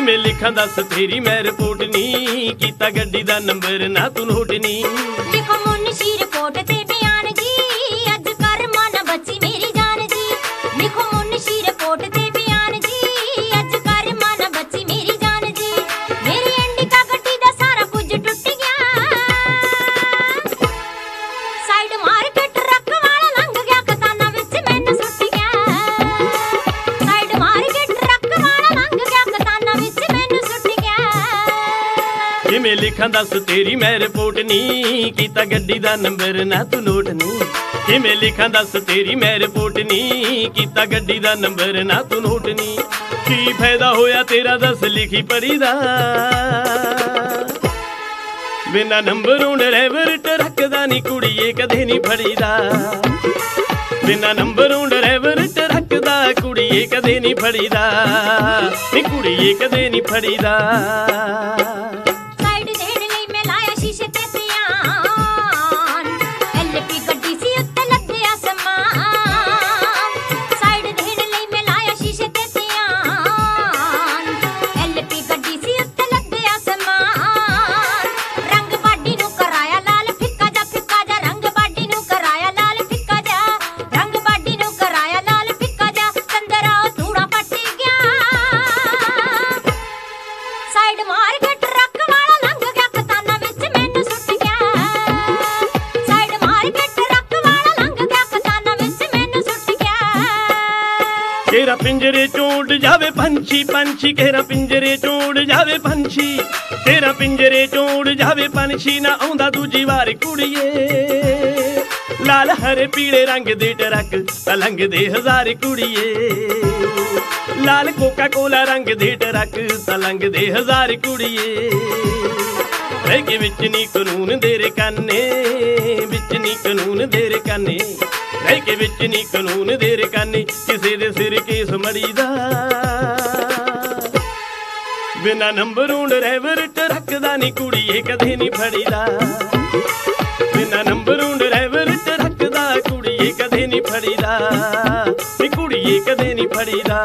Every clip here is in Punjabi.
ਕਿਵੇਂ ਲਿਖਾਂ ਦੱਸ ਤੇਰੀ ਮੈਂ ਰਿਪੋਰਟ ਨੀ ਕੀਤਾ ਗੱਡੀ ਦਾ ਨੰਬਰ ਨਾ ਤੂੰ ਨੋਟ ਨੀ ਲਿਖੋ ਮੁਨਸ਼ੀ ਰਿਪੋਰਟ ਤੇ ਬਿਆਨ ਜੀ ਅੱਜ ਕਰ ਮਨ ਬੱਚੀ ਮੇਰੀ ਜਾਨ ਜੀ ਲਿਖੋ ਮੁਨਸ਼ੀ ਰਿਪੋਰਟ ਤੇ ਬਿਆਨ ਜੀ ਅੱਜ ਕਰ ਮਨ ਬੱਚੀ ਮੇਰੀ ਜਾਨ ਜੀ ਮੇਰੀ ਇੰਡੀਕਾ ਗੱਡੀ ਦਾ ਸਾਰਾ ਕੁਝ ਟੁੱਟ ਗਿਆ ਸਾਈਡ ਮਾਰ ਕੇ ਟਰੱਕ ਵਾਲਾ ਲੰਘ ਗਿਆ ਕਤਾਨਾਂ ਵਿੱਚ ਮੈਨੂੰ ਸੁੱਟ ਗਿਆ ਸਾਈਡ ਮਾਰ ਕੇ ਟਰੱਕ ਵਾਲਾ ਲੰਘ ਗਿਆ ਕਤਾਨਾਂ ਵਿੱਚ ਮੈਨੂੰ ਸੁੱਟ ਗਿਆ ਕਿਵੇਂ ਲਿਖਾਂ ਦੱਸ ਤੇਰੀ ਮੈਂ ਰਿਪੋਰਟ ਨੀ ਕੀਤਾ ਗੱਡੀ ਦਾ ਨੰਬਰ ਨਾ ਤੂੰ ਨੋਟ ਨੀ ਕਿਵੇਂ ਲਿਖਾਂ ਦੱਸ ਤੇਰੀ ਮੈਂ ਰਿਪੋਰਟ ਨੀ ਕੀਤਾ ਗੱਡੀ ਦਾ ਨੰਬਰ ਨਾ ਤੂੰ ਨੋਟ ਨੀ ਕੀ ਫਾਇਦਾ ਹੋਇਆ ਤੇਰਾ ਦੱਸ ਲਿਖੀ ਪੜੀ ਦਾ ਬਿਨਾ ਨੰਬਰੋਂ ਡਰਾਈਵਰ ਟਰੱਕ ਦਾ ਨੀ ਕੁੜੀਏ ਕਦੇ ਨੀ ਫੜੀਦਾ ਬਿਨਾ ਨੰਬਰੋਂ ਡਰਾਈਵਰ ਟਰੱਕ ਦਾ ਕੁੜੀਏ ਕਦੇ ਨੀ ਫੜੀਦਾ ਨੀ ਕੁੜੀਏ ਕਦੇ ਨੀ ਫੜੀਦਾ ਸਾਈਡ ਦੇਣ ਲਈ ਮੈਂ ਲਾਇਆ ਸ਼ੀਸ਼ੇ ਤੇ ਧਿਆਨ ਐਲਪੀ ਗੱਡੀ ਸੀ ਉੱਤੇ ਲੱਦਿਆ ਸਮਾਨ ਸਾਈਡ ਦੇਣ ਲਈ ਮੈਂ ਲਾਇਆ ਸ਼ੀਸ਼ੇ ਤੇ ਧਿਆਨ ਐਲਪੀ ਗੱਡੀ ਸੀ ਉੱਤੇ ਲੱਦਿਆ ਸਮਾਨ ਰੰਗ ਬਾਡੀ ਨੂੰ ਕਰਾਇਆ ਲਾਲ ਫਿੱਕਾ ਜਾ ਰੰਗ ਬਾਡੀ ਨੂੰ ਕਰਾਇਆ ਲਾਲ ਫਿੱਕਾ ਜਾ ਰੰਗ ਬਾਡੀ ਨੂੰ ਕਰਾਇਆ ਲਾਲ ਫਿੱਕਾ ਜਾ ਚੰਦਰਾ ਧੂੜਾ ਪੱਟ ਗਿਆ ਸਾਈਡ ਮਾਰ ਕੇ ਟਰੱਕ ਵਾਲਾ ਲੰਘ ਗਿਆ ਕਤਾਨਾਂ ਵਿੱਚ ਮੈਨੂੰ ਸੁੱਟ ਗਿਆ ਸਾਈਡ ਮਾਰ ਕੇ ਟਰੱਕ ਵਾਲਾ ਲੰਘ ਗਿਆ ਕਤਾਨਾਂ ਵਿੱਚ ਮੈਨੂੰ ਸੁੱਟ ਗਿਆ ਕੇਰਾ ਪਿੰਜਰੇ ਚੋਂ ਉੱਡ ਜਾਵੇ ਪੰਛੀ ਪੰਛੀ ਕੇਰਾ ਪਿੰਜਰੇ ਚੋਂ ਉੱਡ ਜਾਵੇ ਪੰਛੀ ਤੇਰਾ ਪਿੰਜਰੇ ਚੋਂ ਉੱਡ ਜਾਵੇ ਪੰਛੀ ਨਾ ਆਉਂਦਾ ਦੂਜੀ ਵਾਰ ਕੁੜੀਏ ਲਾਲ ਹਰੇ ਪੀਲੇ ਰੰਗ ਦੇ ਟਰੱਕ ਲੰਘਦੇ ਹਜ਼ਾਰ ਕੁੜੀਏ ਲਾਲ ਕੋਕਾ ਕੋਲਾ ਰੰਗ ਦੇ ਟਰੱਕ ਲੰਘਦੇ ਹਜ਼ਾਰ ਕੁੜੀਏ ਰਹਿ ਕੇ ਵਿੱਚ ਨੀ ਕਾਨੂੰਨ ਦੇ ਰਕਾਨੇ ਵਿੱਚ ਨੀ ਕਾਨੂੰਨ ਦੇ ਰਕਾਨੇ ਰਹਿ ਕੇ ਵਿੱਚ ਨੀ ਕਾਨੂੰਨ ਦੇ ਰਕਾਨੇ ਕਿਸੇ ਦੇ ਸਿਰ ਕੇਸ ਮੜੀਦਾ ਬਿਨਾ ਨੰਬਰੋਂ ਡਰਾਈਵਰ ਟਰੱਕ ਦਾ ਨੀ ਕੁੜੀਏ ਕਦੇ ਨੀ ਫੜੀਦਾ ਬਿਨਾ ਨੰਬਰੋਂ ਡਰਾਈਵਰ ਟਰੱਕ ਦਾ ਕੁੜੀਏ ਕਦੇ ਨੀ ਫੜੀਦਾ ਨੀ ਕੁੜੀਏ ਕਦੇ ਨੀ ਫੜੀਦਾ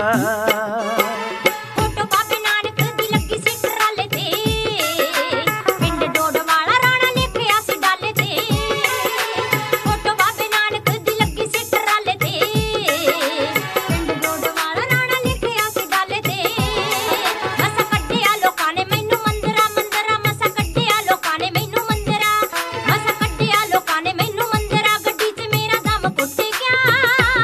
ਫੋਟੋ ਬਾਬੇ ਨਾਨਕ ਦੀ ਲੱਗੀ ਸੀ ਟਰਾਲੇ ਤੇ ਪਿੰਡ ਡੋਡ ਵਾਲਾ ਰਾਣਾ ਲਿਖਿਆ ਸੀ ਡਾਲੇ ਤੇ ਫੋਟੋ ਬਾਬੇ ਨਾਨਕ ਦੀ ਲੱਗੀ ਸੀ ਟਰਾਲੇ ਤੇ ਪਿੰਡ ਡੋਡ ਵਾਲਾ ਰਾਣਾ ਲਿਖਿਆ ਸੀ ਡਾਲੇ ਤੇ ਮਸਾ ਕੱਢਿਆ ਲੋਕਾਂ ਨੇ ਮੈਨੂੰ ਮੰਦਰਾ ਮਸਾ ਕੱਢਿਆ ਲੋਕਾਂ ਨੇ ਮੈਨੂੰ ਮੰਦਰਾ ਮਸਾ ਕੱਢਿਆ ਲੋਕਾਂ ਨੇ ਮੈਨੂੰ ਮੰਦਰਾ ਗੱਡੀ 'ਚ ਮੇਰਾ ਦਮ ਘੁੱਟ ਗਿਆ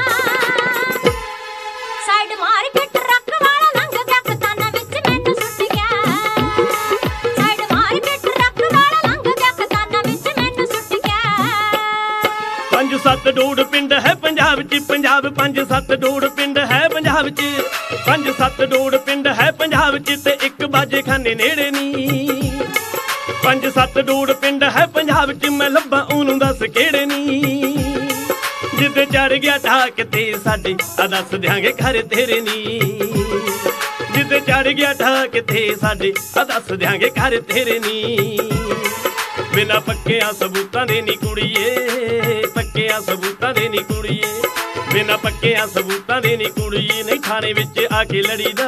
ਸਾਈਡ ਮਾਰ ਕੇ ਟਰੱਕ ਵਾਲਾ ਲੰਘ ਗਿਆ ਕਤਾਨਾਂ ਵਿੱਚ ਮੈਨੂੰ ਸੁੱਟ ਗਿਆ ਸਾਈਡ ਮਾਰ ਕੇ ਟਰੱਕ ਵਾਲਾ ਲੰਘ ਗਿਆ ਕਤਾਨਾਂ ਵਿੱਚ ਮੈਨੂੰ ਸੁੱਟ ਗਿਆ 5-7 ਡੋੜ ਪਿੰਡ ਹੈ ਪੰਜਾਬ 'ਚ ਪੰਜਾਬ 5-7 ਡੋੜ ਪਿੰਡ ਹੈ ਪੰਜਾਬ 'ਚ 5-7 ਡੋੜ ਪਿੰਡ ਹੈ ਪੰਜਾਬ 'ਚ ਤੇ ਇੱਕ ਬਾਜੇ ਖਾਨੇ ਨੇੜੇ ਨੀ 5-7 ਡੋੜ ਪਿੰਡ ਹੈ ਪੰਜਾਬ 'ਚ ਮੈਂ ਲੱਭਾਂ ਉਹਨੂੰ ਦੱਸ ਕਿਹੜੇ ਨੀ ਜਿੱਦੇ ਚੜ ਗਿਆ ਠਾਕ ਤੇ ਸਾਡੇ ਆ ਦੱਸ ਦਿਆਂਗੇ ਘਰ ਤੇਰੇ ਨੀ ਜਿੱਦੇ ਚੜ ਗਿਆ ਠਾਕ ਤੇ ਸਾਡੇ ਆ ਦੱਸ ਦਿਆਂਗੇ ਘਰ ਤੇਰੇ ਨੀ ਬਿਨਾ ਪੱਕਿਆਂ ਸਬੂਤਾਂ ਦੇ ਨੀ ਕੁੜੀਏ ਪੱਕਿਆਂ ਸਬੂਤਾਂ ਦੇ ਨੀ ਕੁੜੀਏ ਬਿਨਾ ਪੱਕਿਆਂ ਸਬੂਤਾਂ ਦੇ ਨੀ ਕੁੜੀਏ ਨਹੀਂ ਥਾਣੇ ਵਿੱਚ ਆ ਕੇ ਲੜੀਦਾ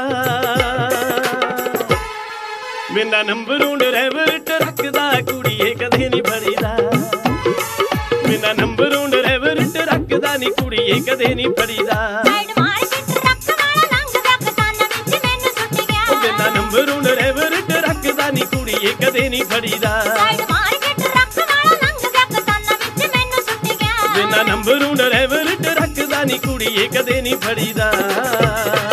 ਬਿਨਾ ਨੰਬਰੋਂ ਡਰਾਈਵਰ ਟਰੱਕ ਦਾ ਕੁੜੀਏ ਕਦੇ ਨੀ ਫੜੀਦਾ ਬਿਨਾ ਨੰਬਰੋਂ ਡਰਾਈਵਰ ਟਰੱਕ ਦਾ ਨੀ ਕੁੜੀਏ ਕਦੇ ਨੀ ਫੜੀਦਾ ਸਾਈਡ ਮਾਰ ਕੇ ਟਰੱਕ ਵਾਲਾ ਲੰਘ ਗਿਆ ਕਤਾਨਾਂ ਵਿੱਚ ਮੈਨੂੰ ਸੁੱਟ ਗਿਆ ਬਿਨਾ ਨੰਬਰੋਂ ਡਰਾਈਵਰ ਟਰੱਕ ਦਾ ਨੀ ਕੁੜੀਏ ਕਦੇ ਨੀ ਫੜੀਦਾ ਸਾਈਡ ਮਾਰ ਕੇ ਟਰੱਕ ਵਾਲਾ ਲੰਘ ਗਿਆ ਕਤਾਨਾਂ ਵਿੱਚ ਮੈਨੂੰ ਸੁੱਟ ਗਿਆ ਬਿਨਾ ਨੰਬਰੋਂ ਡਰਾਈਵਰ ਟਰੱਕ ਦਾ ਨੀ ਕੁੜੀਏ ਕਦੇ ਨੀ ਫੜੀਦਾ।